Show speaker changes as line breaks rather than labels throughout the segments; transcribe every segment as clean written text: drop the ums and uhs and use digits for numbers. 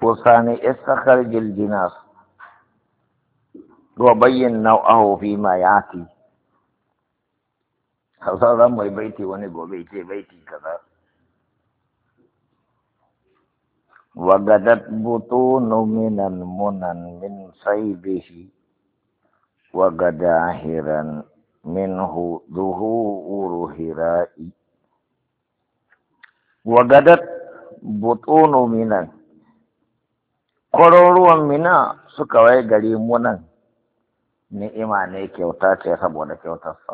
وثاني استخرج الجناس وبين نوعه فيما يأتي. هذا ما بيتي ونبو بيتي كذا. وغدت بطون من المنن من صيبه وغدا هرا منه ظهور هراء. وغدت بطون منن ƙwararruwan mina suka waye gari munan ni'ima ne kyauta ce saboda kyautarsa.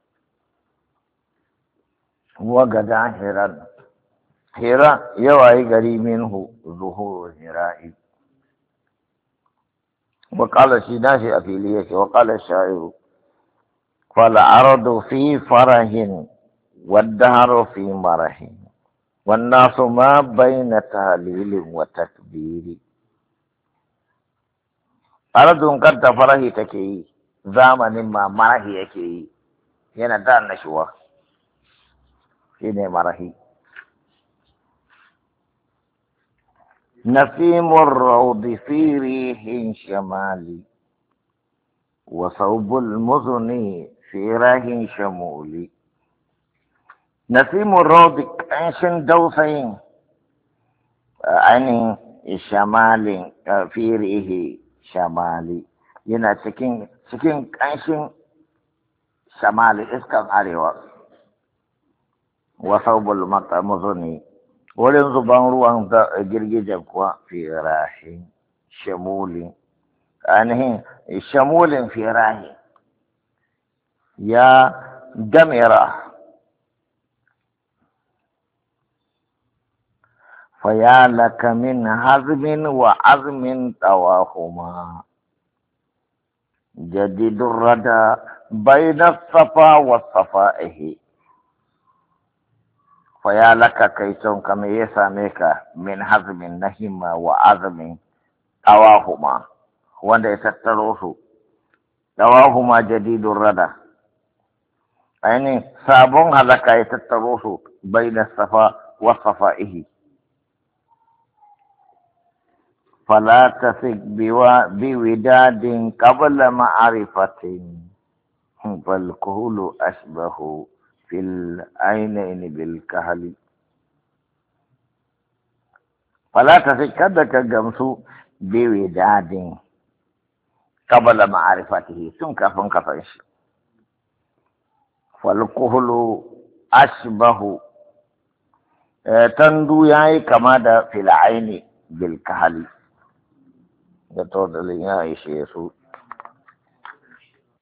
Wagada hiran hira yawayi gari minhu zuhuru hira'i. Waƙala shi nashi a fili yake waƙala sha'iru fal'aradu fi farahin waddaharu fi marahin wannasu ma bayna tahlilin wa takbiri. Aradun kanta farahi take yi, zamanin ma marahi yake yi, yana da annashuwa, shi ne marahi. Nasimun raudi fi rihin shamali, wa saubul muzuni fi rahin shamuli. Nasimun raudi ƙanshin dausayin ainihin shamalin fi rihi shamali yana cikin ƙanshin shamali iskan arewa. Wasaubul muzuni wurin zuban ruwan girgijen kuwa firahin shamulin ainihin shamulin firahin ya damira. فيا لك من هزم وعزم طواهما جديد الردى بين الصفا والصفائه. فيا لك كيسون كم يساميك من هزم نهما وعزم طواهما وانده يتتروه طواهما جديد الردى يعني صابون هلك يتتروه بين الصفا والصفائه. فلا تثق بوداد قبل معرفة فالكهول أشبه في العينين بالكهل. فلا تثق كدك جمسو بوداد قبل معرفته ثم كفن كفنش. فالكهول أشبه تندو يعني كما في العين بالكهل. Ya to da ya ishe su